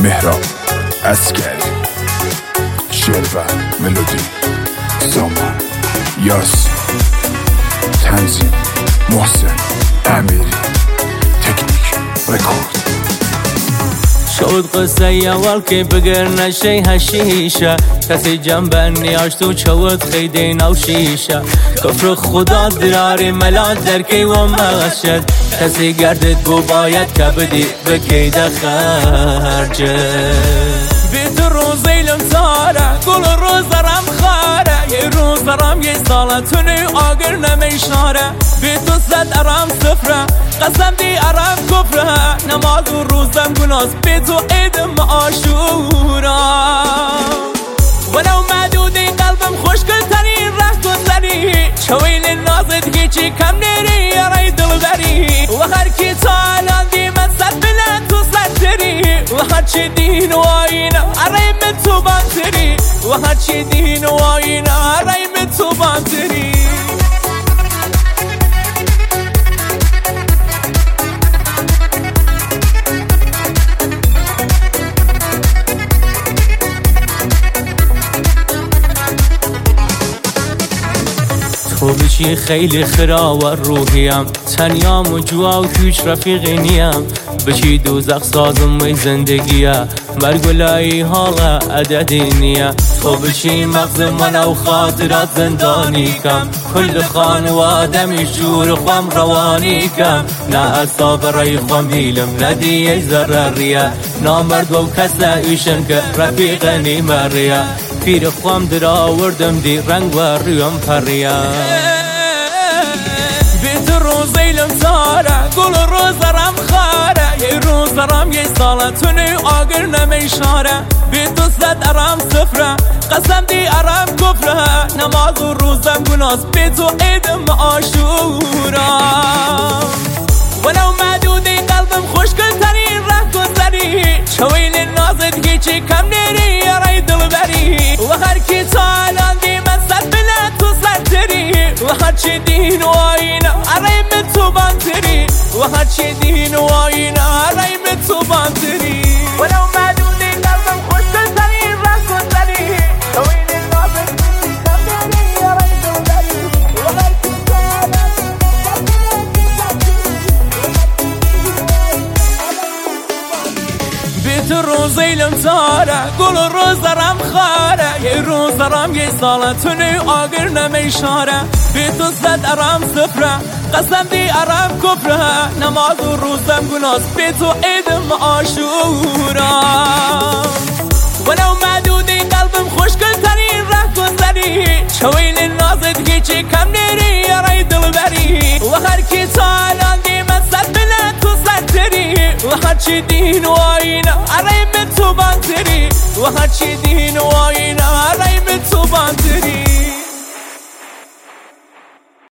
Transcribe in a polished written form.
مهراب اسکری، شعر و ملودی سامان یاسی، تنظیم محسن امیری، تکنیک رکورد. شد قصه اول که بگر نشی هشیشه، کسی جنبه نیاش تو چود خیده نو شیشه. کفر خدا دراری ملاد درکی و مغشد، کسی گردد گو باید که بدی بکیده خرجه. بیت روزی لمتاره گل روز دارم خاره، یه روز دارم یه ساله تونی آگر نمیشاره. بیتو زد ارم صفره قسم دی ارم کفره، نماز و روزم گناز بیتو ایدم آشورا. ولو معدودی قلبم خوشگل ترین ره گذری، چویل نازد هیچی کم نیری یارای دل بری. و هر کی تا الان دی من صد بلند تو صد تری، و هر چی دین و آینه عریم تو بانتری، و هر چی دین و آینه عریم تو بانتری. تو بچی خیلی خرا و روحیم، تنیام و جوا و هیچ رفیقی نیم. بچی دوزخ سازم و زندگیه، مرگولایی حالا عددی نیه. تو بچی مغز من و خاطرات زندانی کم، کل خانواده می شور خوام روانی کم. نه اصاب رای خوام هیلم ندیه ضرریه، نامرد و کسا ایشن که رفیق نیمریه. پیر خوام در آوردم دی رنگ و ریم پریه. بیت روزی لمتاره گل روز دارم خاره، یه روز دارم یه ساله تونی آگر نمیشاره. بیتو زد ارم صفره قسم دی ارم کفره، نماز و روزم گناز بیتو ایدم آشورا. ولو معدودی قلبم خوشگل ترین ره گذری، چویل نازد هیچی کم نیری یارای دل بری. و هر کی تا الان دی من صد بلند تو صد تری، و هر چی دین و آینه عریم تو بانتری، و هر چی دین و آینه عریم تو بانتری. ولو معدودی قلبم خوشگل ترین ره گذری، چویل نازد هیچی کم نیری یارای دل بری. و هر کی تا الان دی بیت روزی لمتاره گل روز دارم خاره، یه روز دارم یه ساله تونی آگر نمیشاره. بیتو زد ارم صفره قسم دی ارم کفره، نماز و روزم گناز بیتو ایدم آشورا. ولو معدودی قلبم خوشگل ترین ره گذری، چویل نازد هیچی کم نیری یارای دل بری. و هر کی تا الان دی من صد بلند تو صد تری، و هر چی دین و آینه عریم تو بانتری، و هر چی دین و آینه عریم تو بانتری.